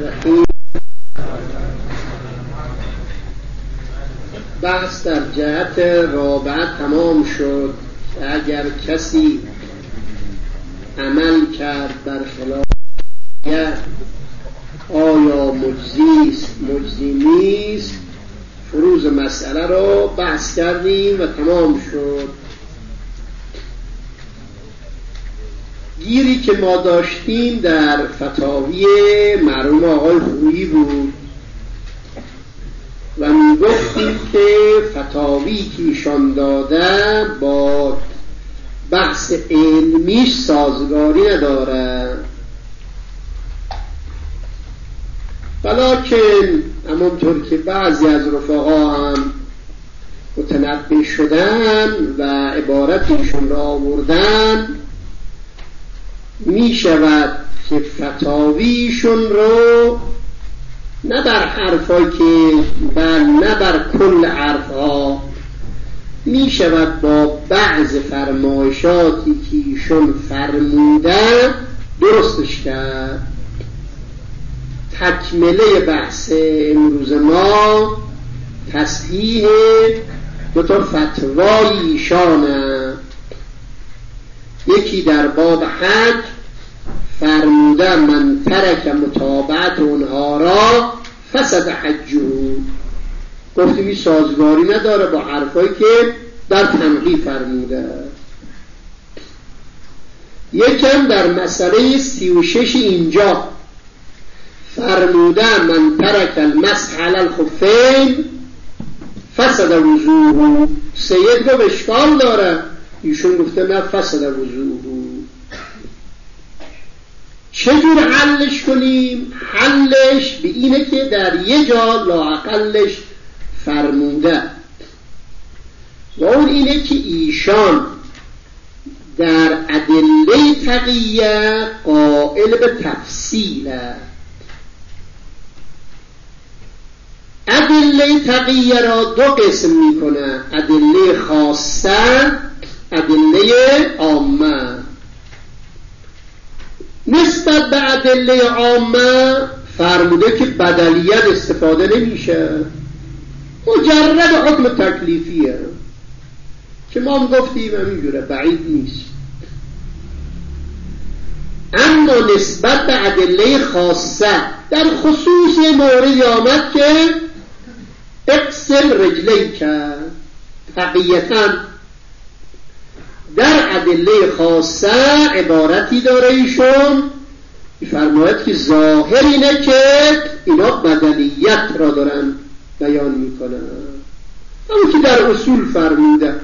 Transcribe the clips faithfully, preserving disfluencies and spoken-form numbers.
الرحیم. بحث در جهت رابعه تمام شد. اگر کسی عمل کرد بر خلاف آیا مجزی است مجزی نیست، فروز مسئله رو بحث کردیم و تمام شد. گیری که ما داشتیم در فتاوی مرحوم آقای خویی بود و می گفتیم که فتاوی که ایشان داده با بحث علمیش سازگاری نداره، ولیکن همونطور که بعضی از رفقا هم متنبه شدن و عبارتشون را آوردن، می شود که فتاویشون رو نه بر حرفایی که بل نه بر کل حرفها، می شود با بعض فرمایشاتی که ایشون فرمودن درستش کرد. تکمله بحث امروز ما تصحیح دو تا فتوای ایشانه. یکی در باب حج فرموده من ترک متابعت اونها را فسد حجه، گفتیم این سازگاری نداره با حرفایی که در تنقیح فرموده. یکم در مسئله سی و شش اینجا فرموده من ترک المسح علی الخفین فسد وضوءه. سید رو اشکال داره، ایشون گفته نه فسد وضوءه. چجور حلش کنیم؟ حلش به اینه که در یه جا لااقلش فرموده و اون اینه که ایشان در ادله تقیه قائل به تفصیله. ادله تقیه را دو قسم میکنه، ادله خاصه، ادله عامه. نسبت به ادله عامه فرموده که بدلیت استفاده نمیشه، مجرد حکم تکلیفیه که ما هم گفتیم همینجوره، بعید نیست. اما نسبت به ادله خاصه در خصوص موردی آمد که اغسل رجلیک تقیةً، در ادله خاصه عبارتی داره ایشون فرماید که ظاهر اینه که اینا بدلیت را دارن بیان میکنن، همون که در اصول فرموده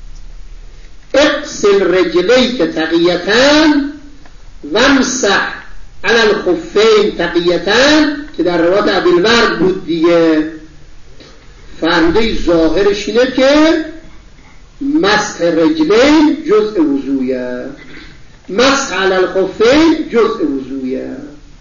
اغسل رجلیک تقیةً وامسح علی الخفین تقیةً که در روایت ابوالورد بود دیگه. فرموده ظاهرش اینه که مسح رجلین جزء وضویه، مسح علی الخفین جزء وضویه.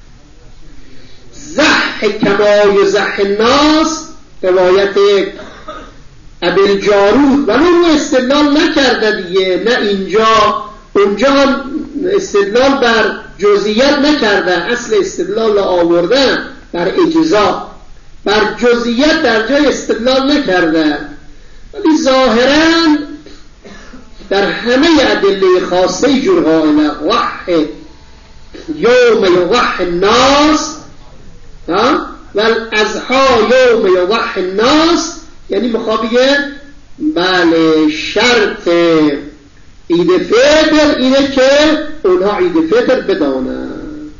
زح کما یزح الناس روایت ابوالجارود، ولی اون استدلال نکرده دیگه، نه اینجا اونجا هم استدلال بر جزئیات نکرده، اصل استدلال را آورده بر اجزا، بر جزئیات در جای استدلال نکرده. ولی ظاهراً در همه ادله خاصه جور قائله وح یوم یوح الناس و الاضحی یوم یوح الناس، یعنی مخابیه بله شرط عید فطر اینه که اونها عید فطر بدانن.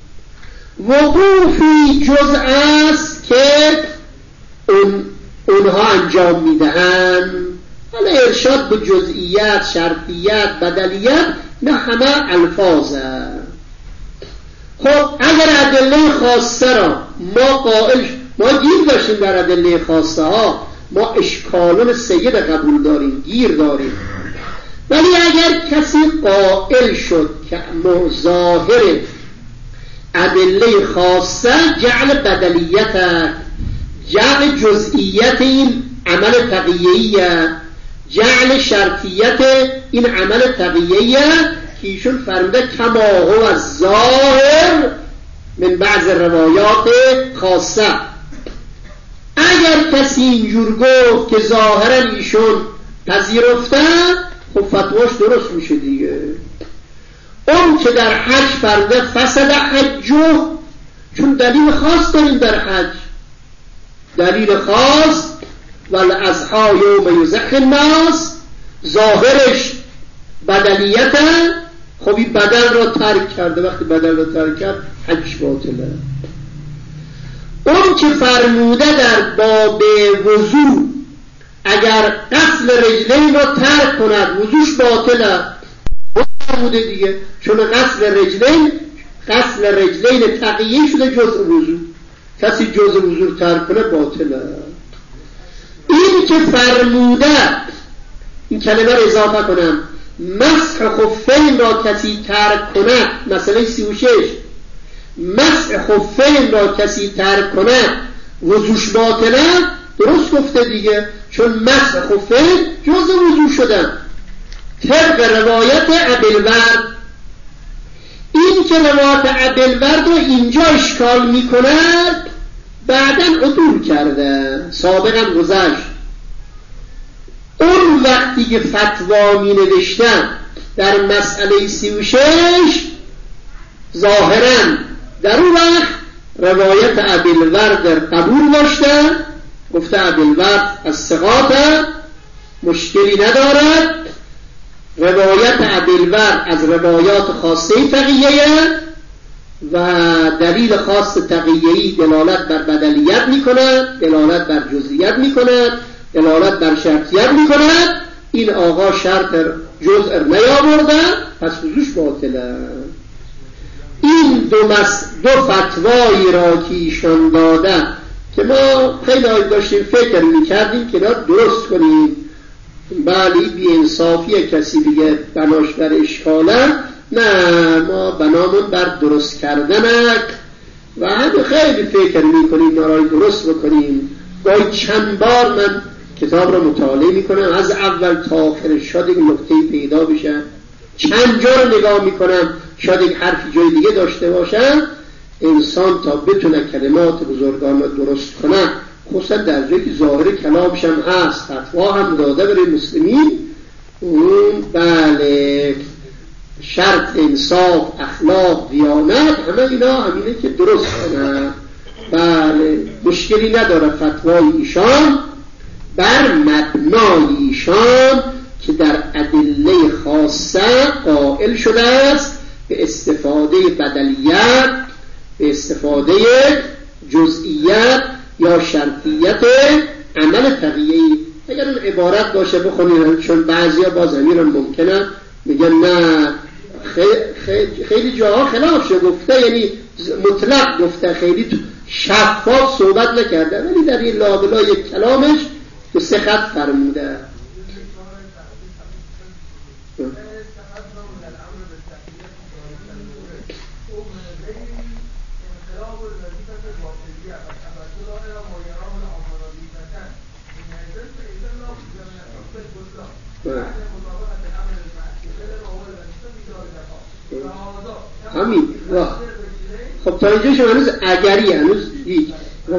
وقوفی جزء است که اون اونها انجام میدهن. حالا ارشاد به جزئیات، شرطیات، بدلیات نه همه الفاظه. خب اگر ادله خاصه را ما قائل، ما گیر داشتیم در ادله خاصه ها، ما اشکالون سید قبول داریم، گیر داریم. ولی اگر کسی قائل شد که ظاهر ادله خاصه جعل بدلیت، جعل جزئیت این عمل تقییه، جعل شرطیت این عمل تقییه که ایشون فرموده کما هو الظاهر من بعض روایات خاصه. اگر کسی اینجور گفت که ظاهرا ایشون پذیرفتن، خب فتواش درست میشه دیگه. اون که در حج فرده فسد حجه، چون دلیل خاص داریم در حج، دلیل خاص والاضحی یوم یزح الناس، ظاهرش بدلیته، خب این بدل را ترک کرده، وقتی بدل را ترک کرد حج باطله. اون که فرموده در باب وضو اگر غسل رجلین را ترک کند وضوش باطله، فرموده دیگه، چون غسل رجلین غسل رجلین تقیه شده جزء وضو، کسی جزء وضو ترک کنه باطله. این که فرموده، این کلمه را اضافه کنم، مسح خفین را کسی ترک کند، مسئله سی و شش، مسح خفین را کسی ترک کند وضوش باطله، درست گفته دیگه، چون مسح خفین جزء وضو شدن طبق روایت ابوالورد. این که روایت ابوالورد رو اینجا اشکال می کند بعداً عدول کرده، سابقاً گذشت. اون وقتی که فتوا می نوشتن در مسئله سی و شش ظاهراً در اون وقت روایت ابوالورد قبول داشتن، گفته ابوالورد از ثقات مشکلی ندارد، روایت ابوالورد از روایات خاصه تقیه و دلیل خاص تقیه‌ای دلالت بر بدلیت می کند، دلالت بر جزئیت می کند، دلالت بر شرطیت می کند. این آقا شرط جزء نیاورده، پس وضوش باطله. این دو, مس... دو فتوایی را که ایشان داده که ما خیلی آید داشتیم فکر می کردیم که درست کنیم، بلی بی انصافی کسی دیگه بناش بر اشکاله، نه ما بنامون بر درست کردنک و همه خیلی فکر می کنیم نارای درست بکنیم. گاهی چند بار من کتاب را مطالعه می کنم از اول تا آخر، شاید یک نکته پیدا بشه، چند جا رو نگاه می کنم شاید یک حرفی جای دیگه داشته باشم. انسان تا بتونه کلمات بزرگان رو درست کنه، خصوصا در جایی که ظاهر کلامش هم هست، فتوا هم داده برای مسلمین، اون بله شرط انصاف، اخلاق، دیانت، همه اینا همینه که درست کنه. بله مشکلی نداره فتوای ایشان بر مبنای ایشان که در ادله خاصه قائل شده است به استفاده بدلیت، به استفاده جزئیت یا شرطیت عمل تقیه‌ای. اگر اون عبارت باشه بخونید، چون بعضیا باز همین ممکنه میگن نه خیلی, خیلی جاها خلاف شده گفته، یعنی مطلق گفته، خیلی شفاف صحبت نکرده، ولی در این لابلا یک کلامش تو سه خط فرموده. همین خب تا اینجا شما هنوز اگری هنوز هیچ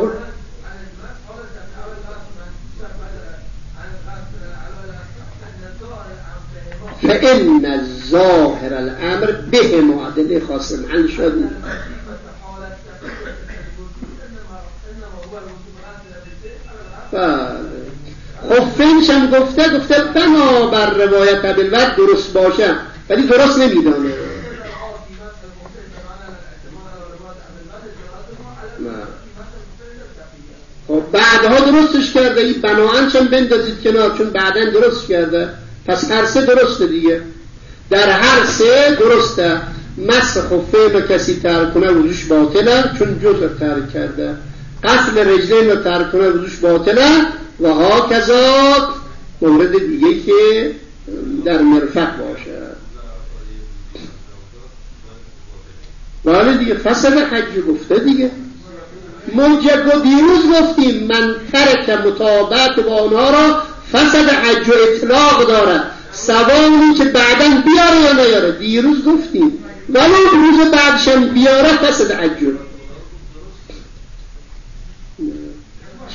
فإن الظاهر الامر به معادله خاص محل شد. خفینش هم گفته گفته بنا بر روایت ابوالورد درست باشه، ولی درست نمیدانه. خب بعدها درستش کرده، این بناهنش هم بندازید کنار، چون بعدن درست کرده، پس هر سه درسته دیگه، در هر سه درسته. مسح خفین رو کسی ترک کنه وضوش باطله، چون جزء ترک کرده. غسل رجلین رو ترک کنه وضوش باطله و ها کذا مورد دیگه که در مرفق باشه. ولی دیگه فسد حج گفته دیگه، موجب و دیروز گفتیم من ترک مطابقت با آنها را فسد حج و اطلاق داره، سوالی که بعداً بیاره یا نیاره. دیروز گفتیم ولی روز بعدشم بیاره فسد حج.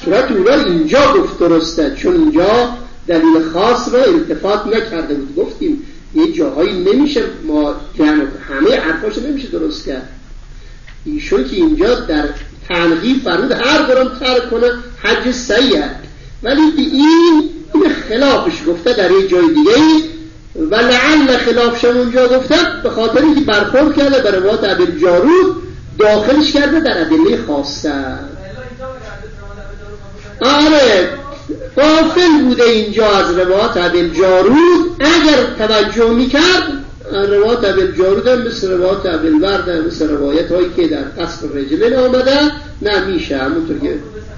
صورت اولا اینجا گفت درسته، چون اینجا دلیل خاص را التفات نکرده بود. گفتیم یه جاهایی نمیشه ما جمع همه حرفاشو نمیشه درست کرد. ایشون که اینجا در تنقیب فرمود هر دارم ترک کنه حج صحیح، ولی این این خلافش گفته در یه جای دیگه و لعل خلافش اونجا گفته به خاطر اینکه برخورد کرده بر روایت ابوالجارود داخلش کرده در ادله خاصه. آره غافل بوده اینجا از روایت ابوالجارود. اگر توجه میکرد روایت ابوالجارود هم مثل روایت ابوالورد هم مثل روایت هایی که در قصر الرجلین آمده نمیشه همونطور که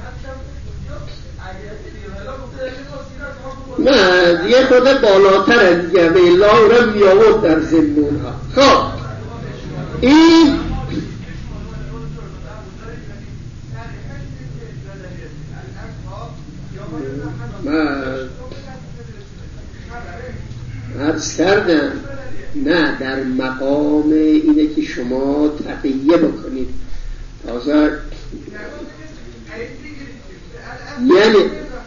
نه دیگه خورده بالاتره دیگه به الله را میآورد در زمون ها. خب این من عرض کردم نه در مقام اینه که شما تقیه بکنید تازه یعنی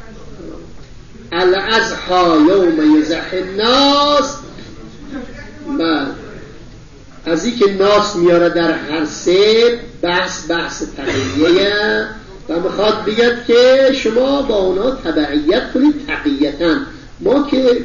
الازحا یوم یزح الناس و از این که ناس میاره در هر سه بحث بحث تقییه و میخواد بگید که شما با اونا تبعیت کنید تقییتاً. ما که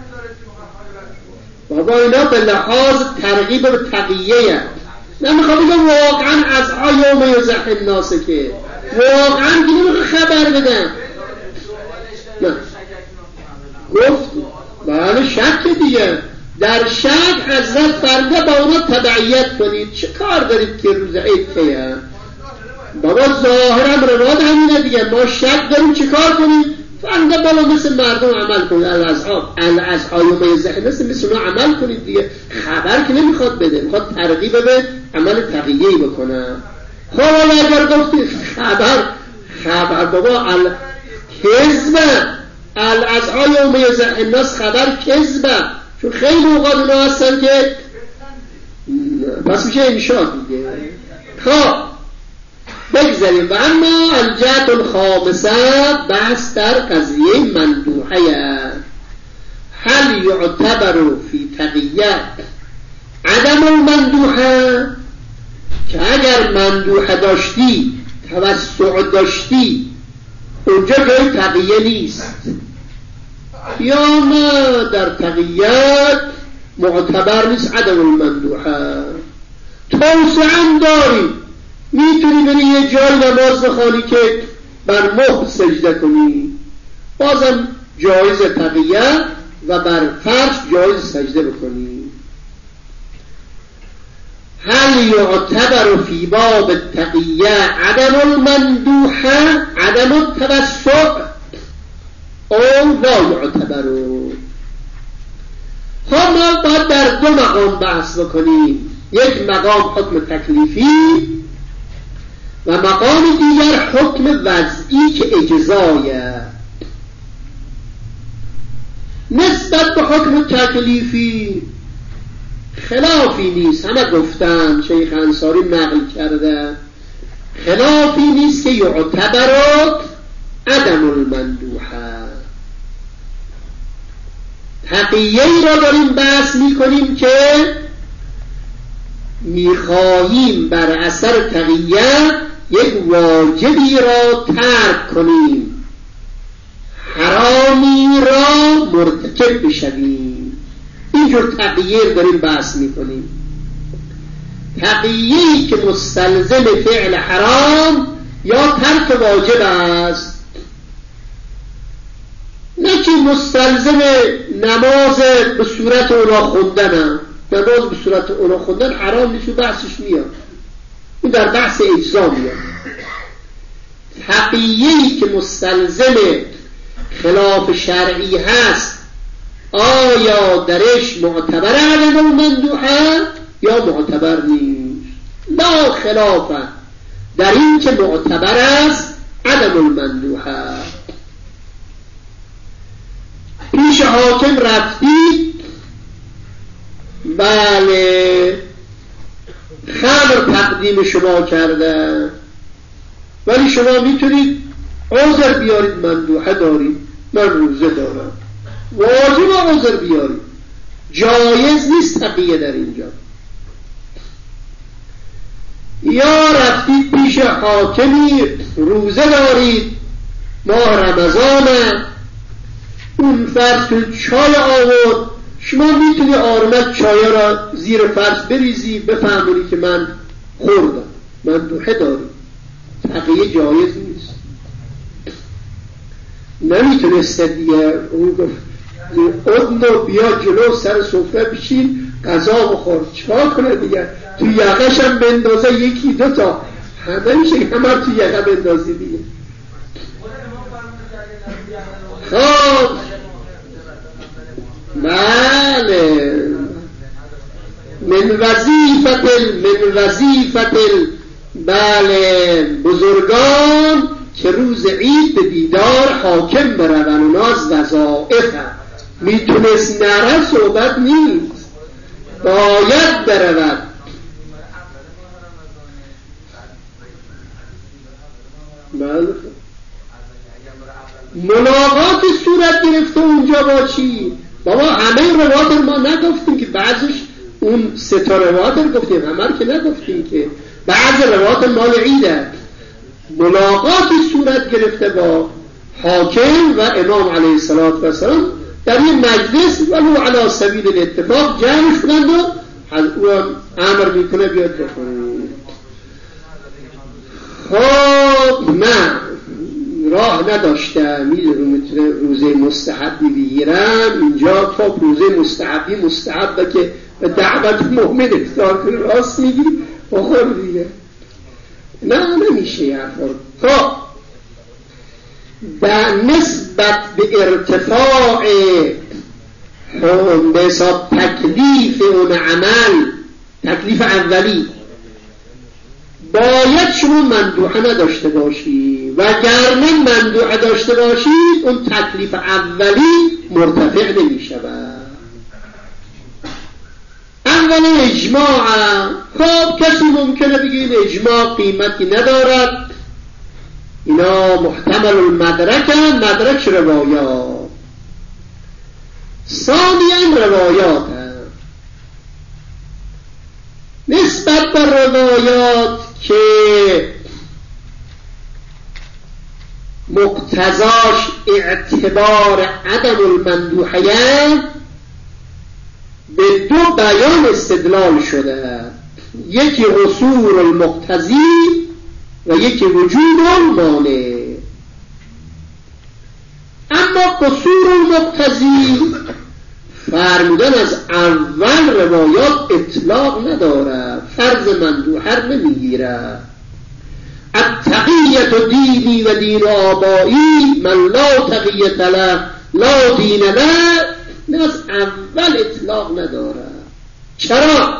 بابا اینا به لحاظ ترغیب به تقییه نمیخواد بگم واقعا ازحا یوم یزح الناس که واقعا که نمیخواد خبر بدن. نه گفت بله شک دیگه در شک حضرت فرده با اونا تبعیت کنید. چه کار دارید که روز عید که بابا ظاهرم رواد همینه دیگه ما شک داریم چه کار کنید فرده بالا مثل مردم عمل کنید. الازحاب الازحای و میزحی مثل مثل اونا عمل کنید دیگه. خبر که نمیخواد بده میخواد ترغیب به عمل تقییهی بکنه. خب اگر گفتید خبر خبر بابا الکذبه الازحای و میزح الناس خبر کذبه چون خیلی اوقات اونا هستن که پس میشه انشاء دیگه. خب بگذاریم و اما الجهت الخامسه بحث در قضیه مندوحه. هل یعتبر فی تقیه عدم المندوحه که اگر مندوحه داشتی توسع داشتی اونجا جای تقیه نیست یا نه در تقییت معتبر نیست عدم المندوحه. توسعه داری میتونی بری یه جای نماز بخوانی که بر مخ سجده کنی بازم جایز تقیه و بر فرش جایز سجده بکنی. هل یعتبر فی باب التقیه عدم المندوحه عدم التوسع او لا یعتبر؟ خب ما باید در دو مقام بحث بکنیم. یک مقام حکم تکلیفی و مقام دیگر حکم وضعی که اجزایه. نسبت به حکم تکلیفی خلافی نیست، همه گفتن شیخ انصاری نقل کرده خلافی نیست که یعتبرات عدم المندوحه. تقیه ای را داریم بحث می کنیم که میخواهیم بر اثر تقیه یک واجبی را ترک کنیم حرامی را مرتکب بشویم. اینجور تقیه داریم بحث میکنیم. تقیه‌ای که مستلزم فعل حرام یا ترک واجب است، نه که مستلزم نماز به صورت اونا خوندن. نماز به صورت اونا خوندن حرام نیست و بحثش میاد، این در بحث اجزا میاد. تقیه‌ای که مستلزم خلاف شرعی هست آیا درش معتبر عدم المندوحه یا معتبر نیست؟ لا خلافه در این که معتبر است عدم المندوحه. پیش حاکم رفتید، بله خمر تقدیم شما کرده، ولی شما میتونید عذر بیارید مندوحه دارید، من روزه دارم، واجب عذر بیارید، جایز نیست تقیه در اینجا. یا رفتید پیش حاکمی روزه دارید، ماه رمضانه، اون فرض کن چای آورد، شما میتونی آرامت چای را زیر فرش بریزی بفهمونی که من خوردم، من دوحه دارم، تقیه جایز نیست. نمیتونسته دیگه اون گفت ادنو بیا جلو سر سفره بشین غذا بخور، چرا کنه دیگه؟ تو یقش هم بندازه یکی دو تا، همه میشه که همه تو یقه بندازی دیگه. خب بله، من وظیفت من وظیفت بله بزرگان که روز عید به دیدار حاکم برون، اونا از وظائف هم میتونست نره، صحبت نیست، باید برود. بله ملاقات صورت گرفته اونجا با چی؟ بابا همه روایات ما نگفتیم که بعضش اون سه تا روایات رو گفتیم، همه که نگفتیم که بعض روایات مال عیده. ملاقات صورت گرفته با حاکم و امام علیه السلام در یه مجلس، ولو علی سبیل الاتفاق جمع شدند و امر میکنه بیاد بخونید. خب من راه نداشتم میتونه روزه مستحبی بگیرم اینجا، تا روزه مستحبی مستحبه که به دعوت مؤمن افتار کنه، راست میگی بخور دیگه، نه نمیشه یه حرفا. خب در نسبت به ارتفاع به حساب تکلیف اون عمل، تکلیف اولی باید شما مندوحه نداشته باشید، وگرنه مندوحه داشته باشید اون تکلیف اولی مرتفع نمی شود. اولا اجماع. خب کسی ممکنه بگه این اجماع قیمتی ندارد، اینا محتمل المدرک هم، مدرک روایات. ثانیا روایات هم نسبت به روایات که مقتضاش اعتبار عدم المندوحیه، به دو بیان استدلال شده، یکی حصول المقتضی و یکی وجود المانع. اما قصور المقتضی فرمودن از اول روایات اطلاق نداره، فرض مندوحه نمیگیره. التقیت دینی و دین آبایی، من لا تقیت له لا دین له، نه از اول اطلاق نداره. چرا؟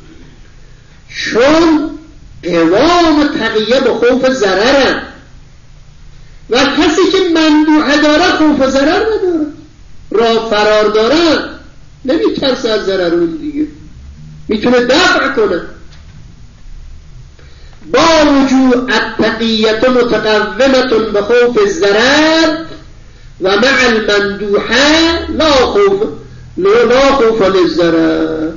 چون قوام تقیه به خوف ضرره و کسی که مندوحه داره خوف ضرر نداره، راه فرار داره، نمیترسه از ضرر اون دیگه، میتونه دفع کنه. با وجود التقیت متقومة به خوف الضرر و مع المندوحه لا خوف لا خوف للضرر.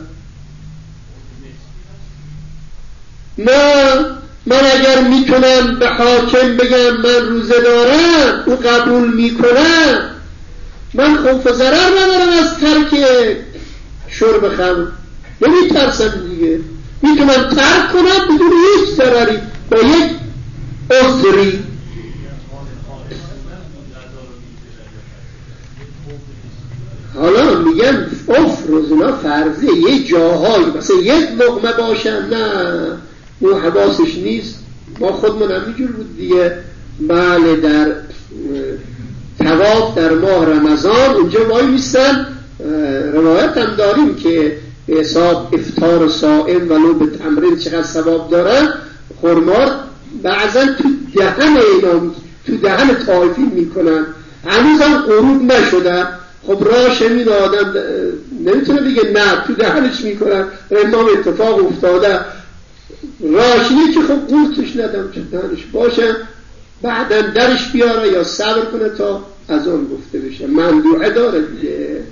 نه من اگر میتونم به حاکم بگم من روزه دارم، او قبول میکنم، من خوف ضرر ندارم از ترک شرب خمر، نمیترسم دیگه، میتونم ترک کنم بدون هیچ ضرری با یک عذری. حالا میگم افروز اونا فرضه، یه جاهایی مثلا یک لقمه باشن، نه او حواسش نیست. ما خودمون همینجور بود دیگه. بله در طواف در ماه رمضان اونجا وای میستن، روایت هم داریم که به حساب افطار صائم ولو به تمرین چقدر ثواب داره. خرمار بعضا تو دهن اینا، تو دهن طائفین میکنن، هنوز هم غروب نشدن. خب راش این آدم نمیتونه دیگه نه تو دهنش میکنن، امام اتفاق افتاده راشیه که خب قورتش ندم تو دهنش باشه، بعدا درش بیاره یا صبر کنه تا از آن گفته بشه. مندوعه داره دیگه،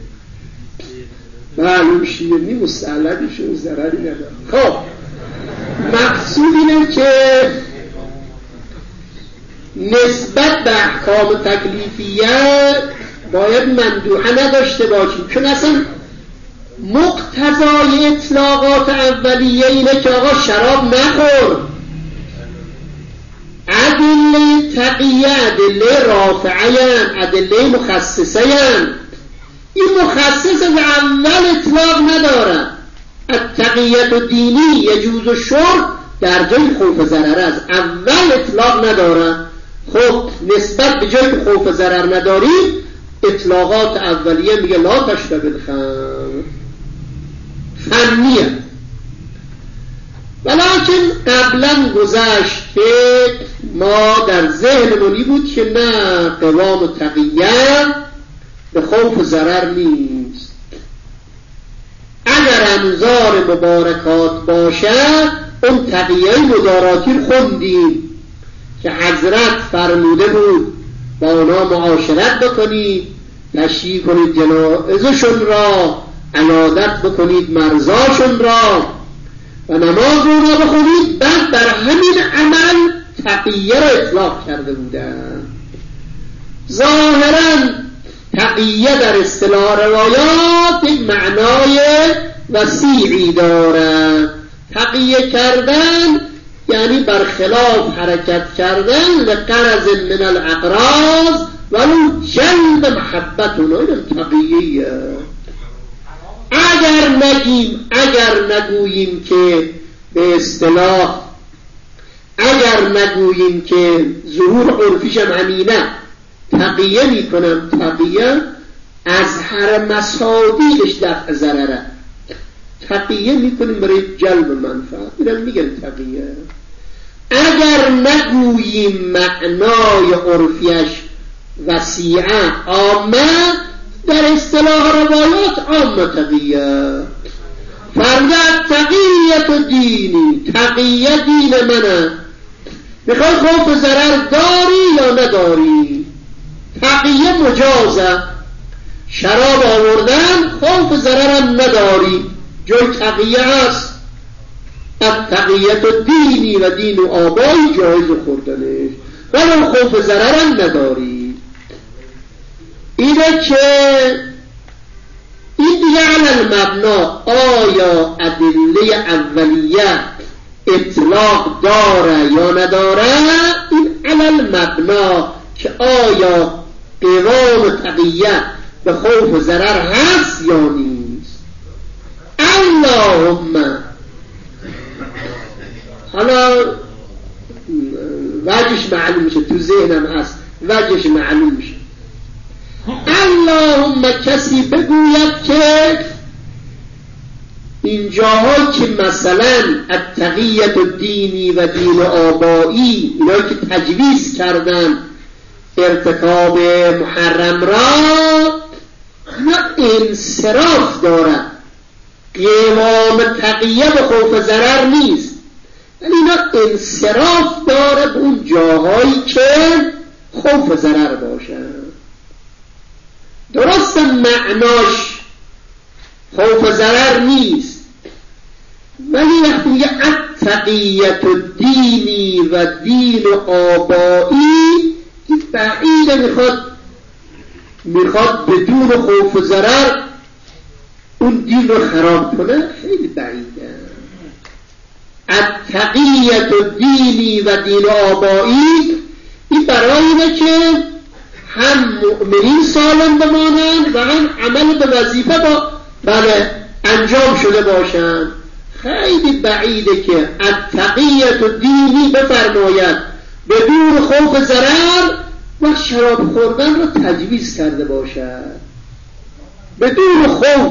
معلوم شیرینی مستعلقشون ضرری نداره. خب مقصود اینه که نسبت به احکام تکلیفیت باید مندوحه نداشته باشیم، چون اصلا مقتضای اطلاقات اولیه اینه که آقا شراب نخور. ادله تقیه ادله رافعه، ادله مخصصه. این مخصص به اول اطلاق نداره. التقیت دینی یجوز الشرب در جای خوف ضرر است، اول اطلاق نداره. خب نسبت به جای خوف ضرر نداریم، اطلاقات اولیه میگه لا تشرب الخمر، فنیه. ولیکن قبلا گذشت که ما در ذهنمونی بود که نه، قوام تقیه به خوف ضرر نیست. اگر انظار مبارکات باشد، اون تقیه مداراتی رو خوندیم که حضرت فرموده بود با اونا معاشرت بکنید، تشییع کنید جنازه‌شون را، عیادت بکنید مرضاشون را و نماز رو را بخونید. بعد در همین عمل تقیه را اطلاق کرده بودن. ظاهراً تقیه در اصطلاح روایات یک معنای وسیعی دارد. تقیه کردن یعنی برخلاف حرکت کردن لقرض من الاقراض ولو جلب محبت، اونو تقیه. اگر نگیم اگر نگوییم که به اصطلاح اگر نگوییم که ظهور عرفیشم همینه، تقیه میکنم، تقیه از هر مصادیقش دفع ضرره، تقیه میکنیم برای جلب منفعت، میرن میگن تقیه. اگر نگوییم معنای عرفیش وسیعه عامه، در اصطلاح روایات عامه تقیه. فرد تقیت دینی، تقیه دین منه. میخوای خوف ضرر داری یا نداری؟ تقیه مجازه. شراب آوردن خوف ضررم نداری، جای تقیه هست. التقیت دینی و دین و آبایی جایز خوردنش، ولی خوف ضررم نداری. اینه که این دیگه علی المبنا، آیا ادله اولیه اطلاق داره یا نداره؟ این علی المبنا که آیا قوام تقیه به خوف ضرر هست یا نیست. اللهم حالا وجهش معلوم میشه، تو ذهنم هست وجهش معلوم میشه. اللهم کسی بگوید که این جاهایی که مثلا التقیت دینی و دین آبایی، اینایی که تجویز کردن ارتکاب محرم را، اینا انصراف دارن، قوام تقیه به خوف ضرر نیست، ولی اینا انصراف داره به اون جاهایی که خوف ضرر باشن. درست معناش خوف ضرر نیست، ولی وقتی میگه التقیت دینی و دین آبایی، این بعیده میخواد میخواد بدون خوف ضرر اون دین رو خراب کنه، خیلی بعیده. التقیت دینی و دین آبایی این برای اینه که هم مؤمنین سالم بمانند و هم عمل به وظیفه با بله انجام شده باشند. خیلی بعیده که التقیت دینی بفرماید بدون خوف ضرر و شراب خوردن رو تجویز کرده باشد بدون خوف.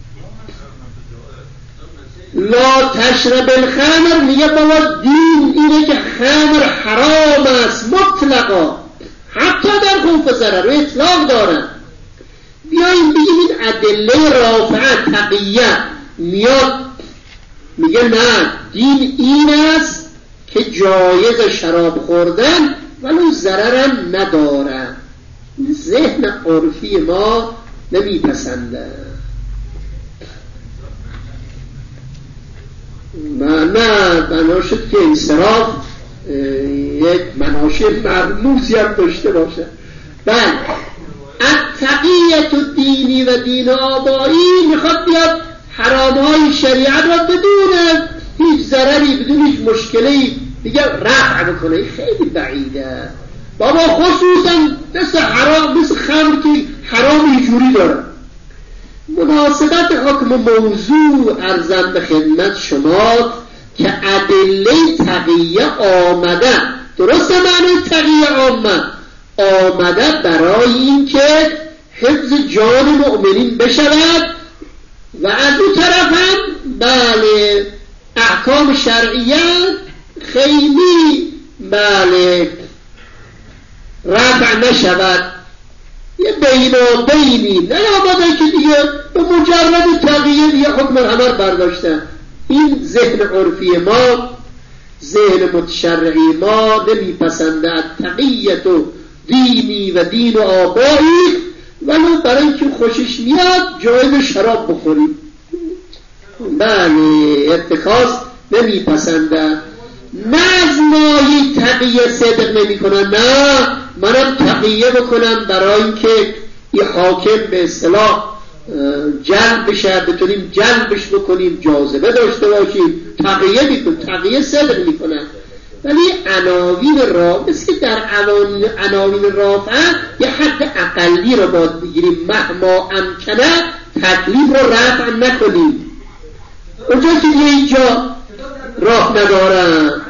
لا تشرب الخمر میگه بابا دین اینه که خمر حرام است مطلقا، حتی در خوف ضرر رو اطلاق دارن. بیاییم بگیم این ادله رافعه تقیه میاد میگه نه، دین این است که جایز شراب خوردن ولو ضررم ندارم. ذهن عرفی ما نمیپسنده. نه بنا شد که انصراف یک مناشه مرموزی هم داشته باشه. بله التقیت و دینی و دین آبایی میخواد بیاد حرامهای شریعت را بدون هیچ ضرری بدون هیچ مشکلی دیگه رفع بکنه. خیلی بعیده بابا، خصوصا مثل حرام مثل خمر که حرام اینجوری داره. مناسبت حکم موضوع ارزم به خدمت شما که ادله تقیه آمده، درسته معنی تقیه آمد آمده برای این که حفظ جان مؤمنین بشود و از اون طرف هم بله احکام شرعیت خیلی بله رفع نشود. یه بین و بینی نیامده که دیگه به مجرد تقیه دیگه حکم همه برداشتن. این ذهن عرفی ما، ذهن متشرعی ما نمیپسنده تقیت و دینی و دین و آبایی، ولو برای اینکه خوشش میاد جایز شراب بخوریم. بله اتخاذ نمیپسنده. نه از مایی تقیه صدق نمی کنن، نه منم تقیه بکنم برای اینکه یه حاکم به اصطلاح جلب بشه، بتونیم جلبش بکنیم، جاذبه داشته باشیم، تقیه میکنم، تقیه صدق میکنن. ولی عناوین را مثل در عناوین رافعه یه حد اقلی رو باید بگیریم، مهما امکنه تکلیف رو رفع نکنیم. اونجا که یه اینجا راه ندارم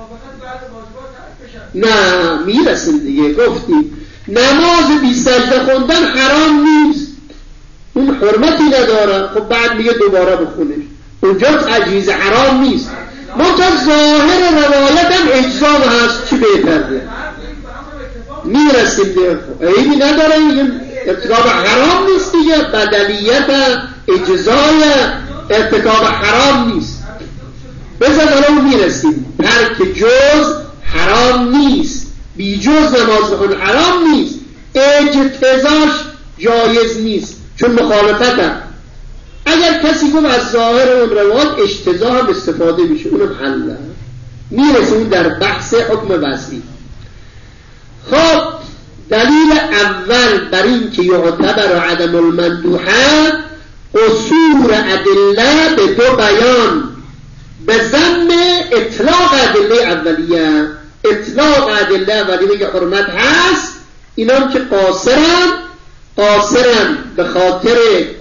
نه میرسیم دیگه. گفتیم نماز بی سجده خوندن حرام نیست، اون حرمتی نداره. خب بعد میگه دوباره بخونش، اونجا تجویز حرام نیست. منتها ظاهر روایت هم اجزام هست، چی بهتره میرسیم دیگه. عیبی نداره، ارتکاب حرام نیست دیگه، بدلیت اجزای ارتکاب حرام نیست. بذار دارم میرسیم. ترک جز حرام نیست، بی جز نماز بخون حرام نیست، اجتزاش جایز نیست چون مخالفت هم. اگر کسی گفت از ظاهر اون روایت اجتزا هم استفاده میشه، اونم حل میرسیم در بحث حکم وضعی. خب دلیل اول بر این که یعتبر عدم المندوحه قصور ادله به دو بیان، به ضمن اطلاق ادله اولیه. اطلاق ادله اولیه که حرمت هست، اینام که قاصرن قاصرن به خاطر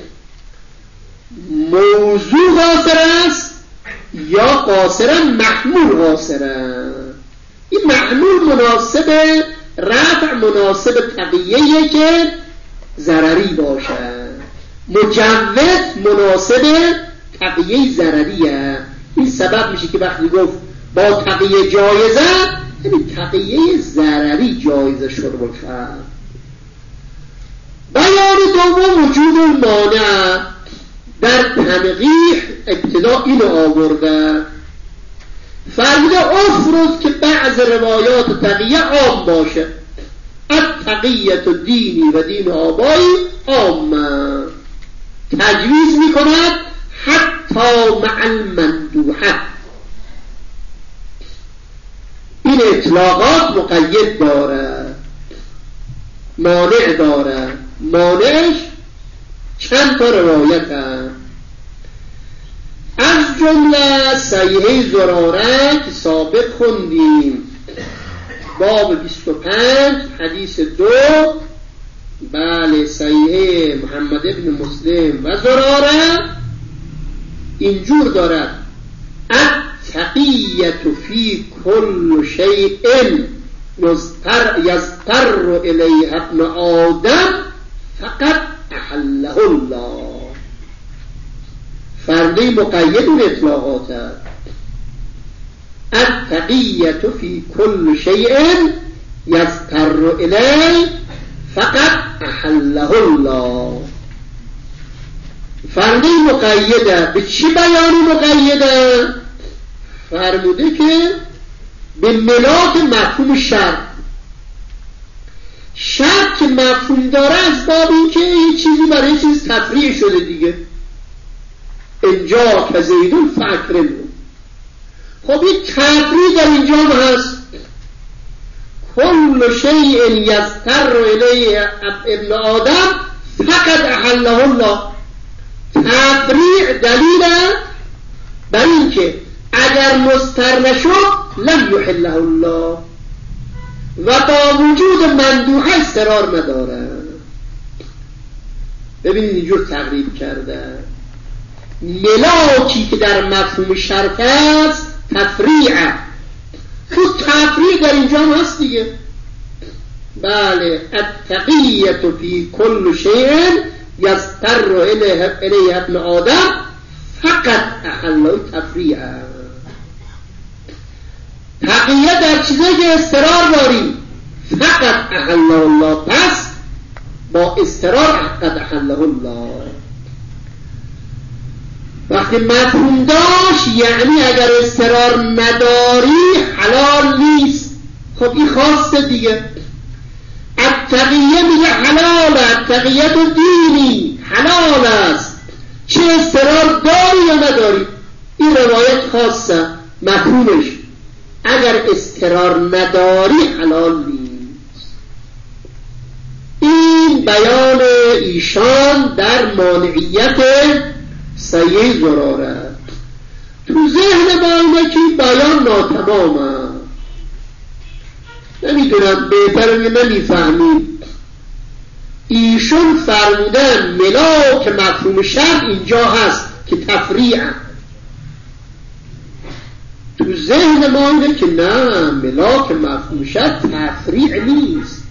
موضوع قاصر است یا قاصرن محمول قاصرن. این محمول مناسب رفع، مناسب تقییه که ضرری باشه، مجوز مناسب تقییه ضرریه. این سبب میشه که وقتی گفت با تقییه جایزه، یعنی تقییه ضرری جایزه شرب الخمر. بیان دوم وجود المانع. در تنقیح ابتدا اینو آورده، فرموده افرض که بعض روایات تقییه عام باشه، التقیت و دینی و دین آبایی عام تجویز میکند حتی مع المندوحه. این اطلاقات مقید داره، مانع داره. مانعش چند تا روایت هست، از جمله صحیحه زراره که سابق خوندیم، باب بیست و پنج حدیث دو. بله صحیحه محمد ابن مسلم و زراره اینجور دارد: التقیة فی کل شیء یضطر الیه ابن آدم فقط احله الله. فرده مقید اون اطلاقات هست. التقیة فی کل شیء یضطر الیه فقط احله الله. فرده مقیده به چی بیانی مقیده؟ فرموده که به ملاک مفهوم شرط. مفهوم داره از باب این که یه چیزی برای چیز تفریع شده دیگه. اینجا که زیدون فاکرمو، خب این تفریع در اینجا هست. کل شیء یضطر الیه ابن آدم فقط احله الله. تفریع دلیل بر این که اگر مضطر نشد لم یحله الله و با وجود مندوحه اضطرار نداره. ببینید اینجور تقریب کرده. ملاکی که در مفهوم شرط است تفریعه، خود تفریع در اینجا هست دیگه. بله، التقیة فی کل شیء یضطر الیه ابن آدم فقط احله تفریعه. تقیه در چیزایی که اضطرار داریم فقط احله الله، پس با اضطرار فقط احله الله. وقتی مفهوم داشت یعنی اگر اضطرار نداری حلال نیست. خب این خواسته دیگه. التقیه میگه حلال، التقیه تو دینی حلال است، چه اضطرار داری یا نداری. این روایت خاصه مفهومش اگر اضطرار نداری حلال نیست. این بیان ایشان در مانعیت سیه ضرارت. تو ذهن ما اینه که بیان ناتمامه، نمیدونم بهتره یا نمیفهمید. ایشون فرمودن ملاک مفهوم شرع اینجا هست که تفریع. تو ذهن ما اینه که نه، ملاک مفهوم شرع تفریع نیست،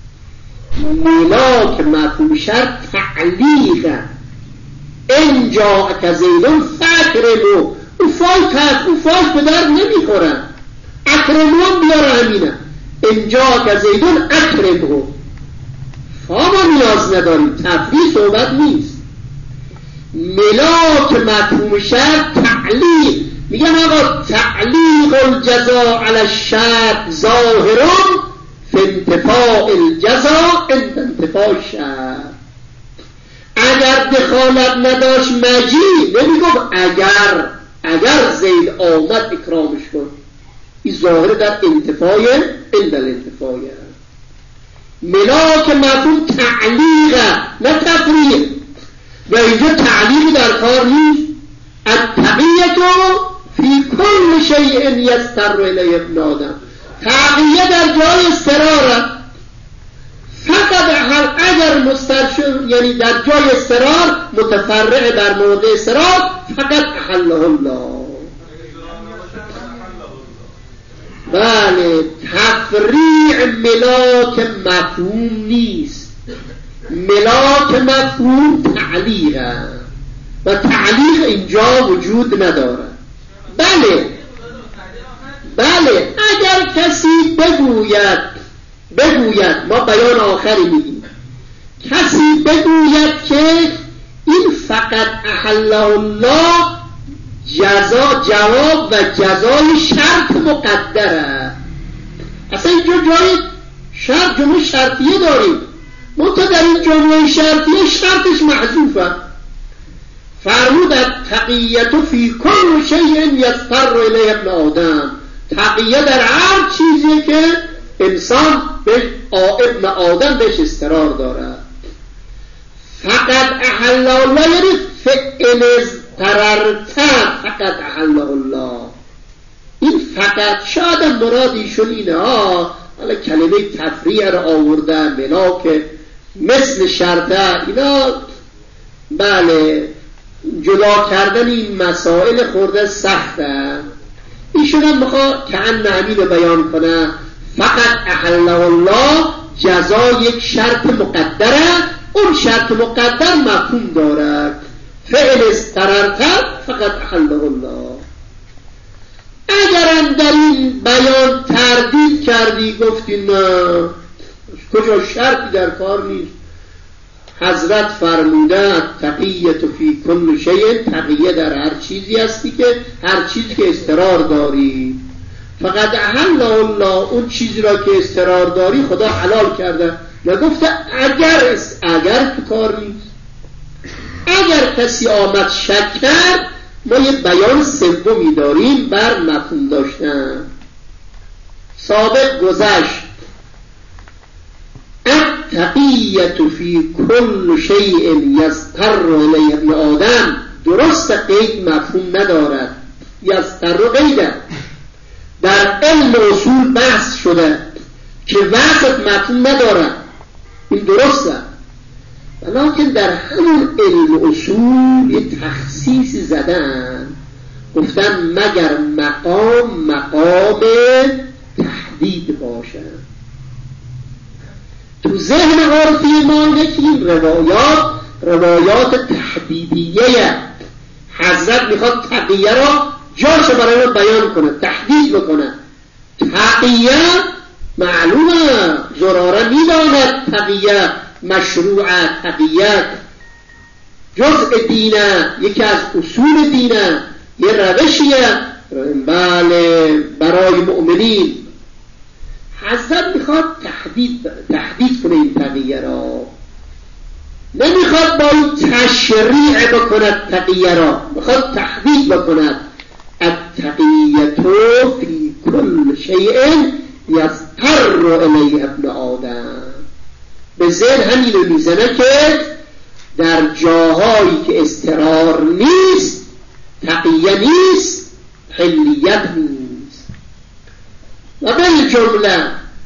ملاک مفهوم شرع تعلیقه. اینجا که زیدون فاکرمو، او فای تف او فای به در نمیخورن، اکرمو هم بیاره همینه. اینجا که زیدون اکرمو، فا ما نیاز نداریم، تفریع صحبت نیست. ملاک مفهوم شرع تعلیق. میگم آقا تعلیق الجزاء علی الشرط ظاهرون فی انتفاع الجزاء عند انتفاع الشرط. اگر دخالت نداشت مجی نمیگم اگر اگر زید آمد اکرامش کن، این ظاهر در انتفاع عند الانتفاع. ملاک مفهوم تعلیقه نه تفریع، و اینجا تعلیق در کار نیست. التقیة فی کل شیء یضطر الیه ابن آدم، تقیه در جای اضطراره. فقط اگر مضطر شد یعنی در جای اضطرار متفرع در موضع اضطرار فقط احله الله. بله، تفریع ملاک مفهوم نیست، ملاک مفهوم تعلیقه و تعلیق اینجا وجود نداره. بله بله، اگر کسی بگوید بگوید ما بیان آخری میگیم، کسی بگوید که این فقط احله الله جزا جواب و جزای شرط مقدره. اصلا اینجا جای شرط جمله شرطیه داریم، منتها در این جمله شرطیه شرطش محذوفه. فرمود التقیة فی کل شیء یضطر الیه ابن آدم، تقیه در هر چیزی که انسان به ابن آدم بهش اضطرار داره. فقط احل الله یعنی فعل اضطررت فقط احل الله. این فقط شاید مراد ایشون اینه ها، حالا کلمه تفریع رو آوردن بنا که مثل شرطه اینا. بله، جدا کردن این مسائل خورده سخته. ایشون هم میخواد که ان همین رو بیان کنه. فقط احله الله جزا یک شرط مقدره، اون شرط مقدر مفهوم داره. فعل اضطررت فقط احله الله. اگرم در این بیان تردید کردی گفتی نه کجا شرطی در کار نیست، حضرت فرموده تقیه فی کل شیء، تقیه در هر چیزی هستی که هر چیزی که اضطرار داری. فقط احل الله، اون چیزی را که اضطرار داری خدا حلال کرده. نگفته اگر اگر تو کار نیست. اگر کسی آمد شک کرد ما یه بیان سومی داریم بر مفهوم داشتن. سابق گذشت التقیة فی کل شیء یضطر الیه ابن آدم. درست قید مفهوم ندارد. یضطر قیده در علم اصول بحث شده که وصف مفهوم ندارد. این درسته، ولیکن در همون علم اصول یه تخصیصی زدن، گفتن مگر مقام مقام تحدید باشه. تو ذهن عرفی ما اینه که این روایات روایات تحدیدیه. حضرت میخواد تقیه را جاش برای ما بیان کنه، تحدید بکنه. تقیه معلومه، زراره میداند تقیه مشروعه، تقیه جزء دینه، یکی از اصول دینه، یه روشیه بله برای مؤمنین. حضرت میخواد تحدید تحدید کنه این تقیه را، نمیخواد با این تشریع بکند تقیه را، میخواد تحدید بکند. التقیه فی کل شیء یضطر الیه ابن آدم. به ذهن همین رو میزنه که در جاهایی که اضطرار نیست تقیه نیست، حلیت نیست. و به جمله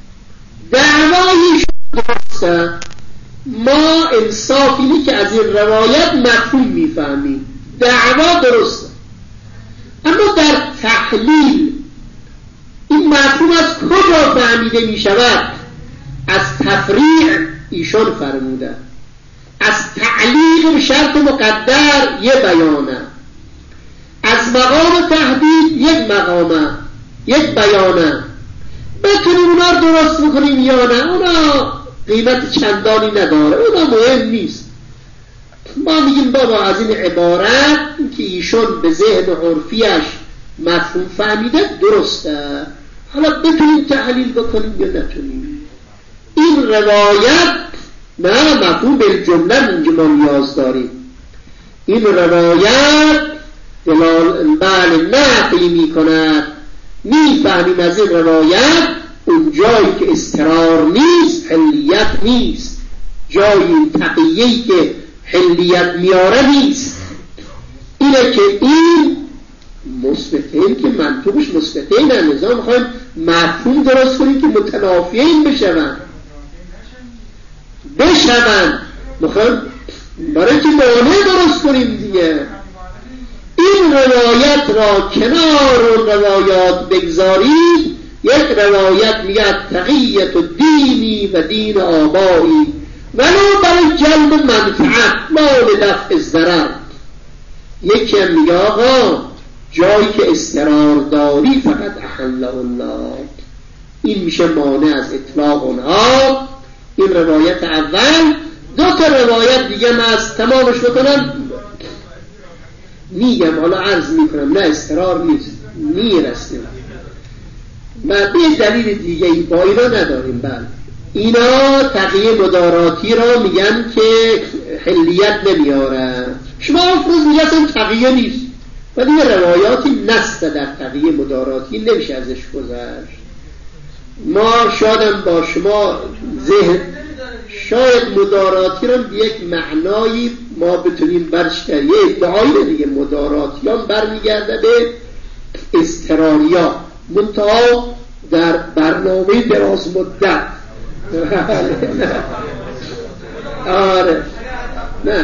دعوایی درسته، ما انصاف اینه که از این روایت مفهوم میفهمیم، دعوا درسته، اما در تحلیل این مفهوم از کجا فهمیده می شود؟ از تفریع ایشون فرموده، از تعلیق شرط مقدر یه بیانه، از مقام تحدید یک مقامه یک بیانه. بتونیم اونا رو درست میکنیم یا نه، اونا قیمت چندانی نداره، اونا مهم نیست. ما میگیم بابا از این عبارت که ایشون به ذهن عرفیش مفهوم فهمیده درسته، حالا بتونیم تحلیل بکنیم یا نتونیم. این روایت نه مفهوم به جمله اینجا ما نیاز داریم. این روایت دلال بله نفی می کند، میفهمیم از این روایت اون جایی که اضطرار نیست حلیت نیست، جایی این تقیه‌ای که حلیت میاره نیست. اینه که این مثبتین که منطوقش مثبتین هم نظام میخوایم مفهوم درست کنیم که متنافیین بشون بشون میخوایم برای که مانع درست کنیم دیگه. این روایت را کنار اون روایات بگذارید، یک روایت میگه تقیت و دینی و دین آبایی ولو برای جلب منفعت لا لدفع الضرر. یکی هم میگه آقا جایی که اضطرار داری فقط احل الله، این میشه مانع از اطلاق اونها. این روایت اول. دو تا روایت دیگه من از تمامش بکنم میگم، حالا عرض میکنم، نه اضطرار نیست میرسیم و به دلیل دیگه ای با اینا نداریم. بله اینا تقیه مداراتی را میگن که حلیت نمیارن. شما افروز میگه اصلا تقیه نیست، ولی روایاتی نسته در تقیه مداراتی نمیشه ازش گذشت. ما شاید با شما ذهن شاید مداراتی را به یک معنایی ما بتونیم برش کرد. یه ادعایی دیگه مداراتی هم برمیگرده به اضطراریا، منتها در برنامه دراز مدت. آره نه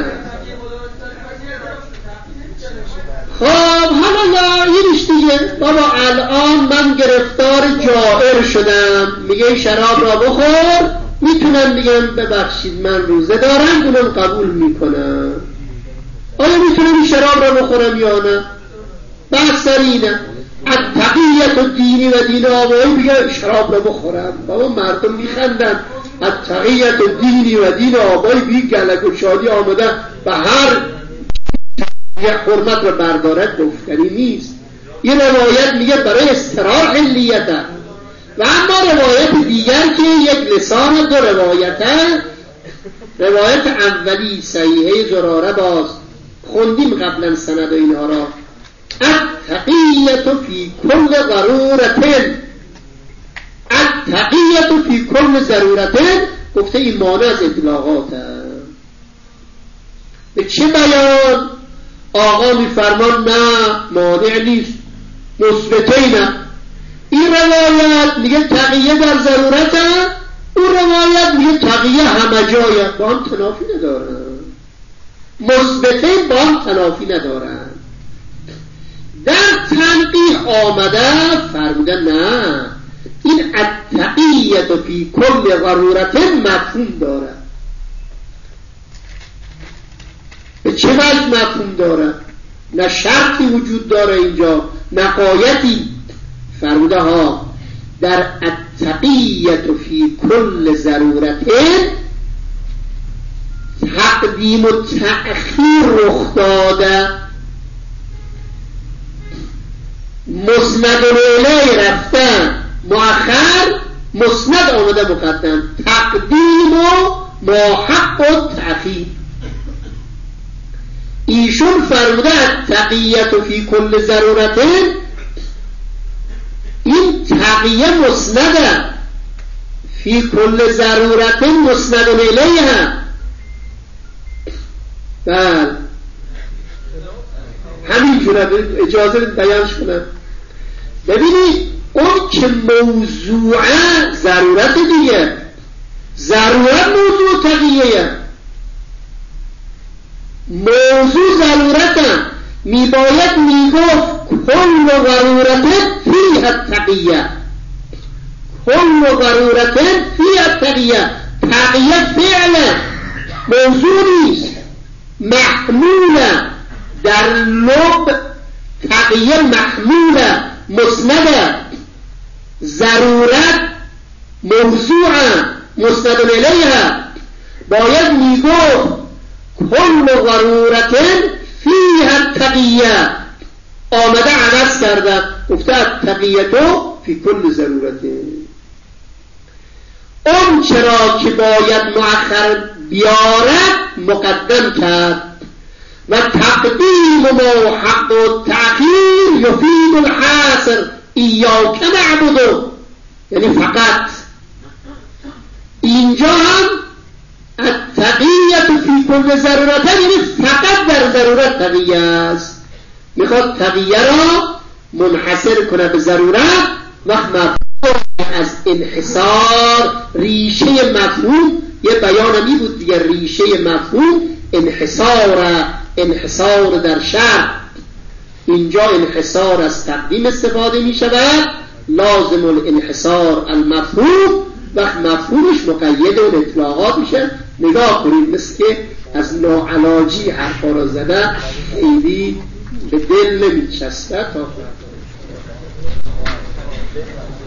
خب حالا یه دیگه بابا الان من گرفتار جائر شدم، میگه شراب را بخور، میتونم بگم ببخشید من روزه دارم، اونم قبول میکنم. آیا میتونم این شراب را بخورم یا نه؟ بحث سر اینه. التقیت و دینی و دین آبایی بگه شراب را بخورم، بابا مردم میخندن. التقیت و دینی و دین آبایی بی گلک و شادی آمده و هر یه حرمت رو بردارد گفتنی نیست. این روایت میگه برای استقرار حلیته، و اما روایت دیگر که یک لسان دو روایته، روایت اولی صحیحه زراره باز خوندیم قبلا سند اینها را، التقیت فی کل ضرورت، التقیت فی کل ضرورت، گفته این مانع از اطلاقات هست. به چه بیان؟ آقا میفرمان نه مانع نیست، مثبته نه. این روایت میگه تقیه در ضرورت هست، اون روایت میگه تقیه همه جایه، با هم تنافی ندارن، مثبته با هم تنافی ندارن. در تنقیح آمده فرموده نه، این التقیه فی کل ضرورت مفهوم داره. به چه وجه مفهوم داره؟ نه شرطی وجود داره اینجا، نه قایتی. فرموده ها در التقیه فی کل ضرورت تقدیم و تأخیر رخ داده، مسند الیه رفتن مؤخر، مسند آمده مقدم، تقدیم و ماحق و تأخیر. ایشون فرموده التقیه فی کل ضرورت، این تقیه مسنده، فی کل ضرورت مسند الیه. بله همین جوره اجازه بیانش کنم. ببینید اون که موضوع ضرورت دیگه، ضرورت موضوع تقیه، موضوع ضرورت میباید میگفت کل ضرورت فیها التقیه، کل ضرورت فیها التقیه. تقیه فعل موضوع نیست، محموله در لب، تقیه محموله مسنده، ضرورت موضوع مسند الیه. باید میگفت کل ضرورت فیها التقیه، آمده عوض کرده گفته التقیه فی کل ضرورت. اون چرا که باید مؤخر بیارد مقدم کرد. و تقدیم و حق و تأخیر یفید الحاصر ایاک نعبد، یعنی فقط. اینجا هم التقیه فی کل ضرورت یعنی فقط در ضرورت تقیه است، میخواد تقیه را منحصر کنه به ضرورت. وقت مفهوم از انحصار، ریشه مفهوم یه بیانمی بود دیگه، ریشه مفهوم انحصار، انحصار در شرط. اینجا انحصار از تقدیم استفاده می شود، لازم الانحصار المفهوم، وقت مفهومش مقید و اطلاقات میشه. نگاه کنید مثل که از ناعلاجی حرفا را زده خیلی به دل نمی چسبه. تا